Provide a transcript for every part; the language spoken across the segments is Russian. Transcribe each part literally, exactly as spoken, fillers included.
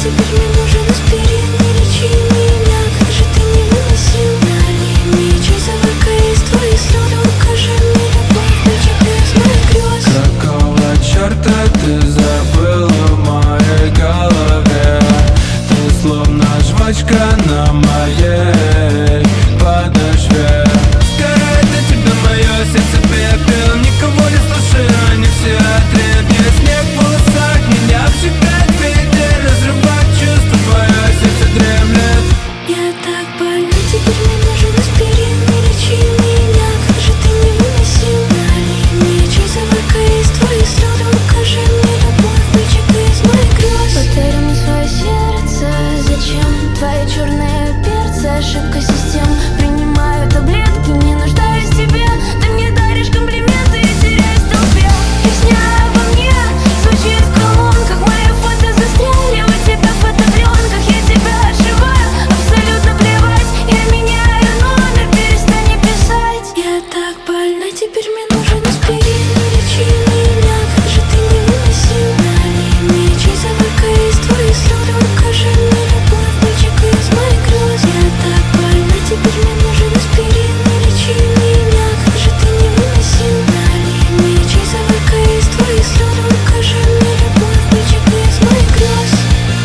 теперь мне нужен аспирин. Не лечи меня, как же ты невыносим. Налей мне чай, заварка из твоих слез. Укажи мне любовь, мальчик из моих грез. Какого черта ты забыла в моей голове? Ты словно жвачка на моей подошве. Сгорает на тебя мое сердце пепел. Никого не слушаю, они все отребья. Снег в волосах меня обжигает ветер. Разрывает чувство, твое сердце дремлет. Я так больна, теперь мне нужен аспирин. Не лечи меня, как же ты невыносим. Налей мне чай, заварка из твоих слез. Укажи мне любовь, мальчик из моих грез. Повтори мне свое сердце, зачем твои черные перцы? Ошибка систем. Принимаю таблетки, не нуждаюсь в тебе. Ты мне даришь комплименты и теряюсь в толпе. Песня обо мне звучит в колонках. Мои фото застряли у тебя в фотопленках. Я тебя отшиваю, абсолютно плевать. Я меняю номер, перестань писать. Я так больна, теперь мне нужен аспирин. Не лечи меня, как же ты невыносим. Налей мне чай, заварка из твоих слез. Укажи мне любовь, мальчик из моих грез. Я так больна, теперь мне нужен аспирин. Не лечи меня, как же ты невыносим. Налей мне чай, заварка из твоих слез. Укажи мне любовь, мальчик из моих грез.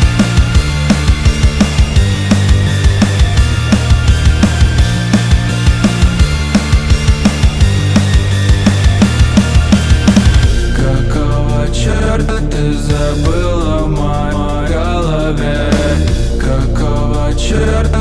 Какого черта ты забыла в моей голове? Какого черта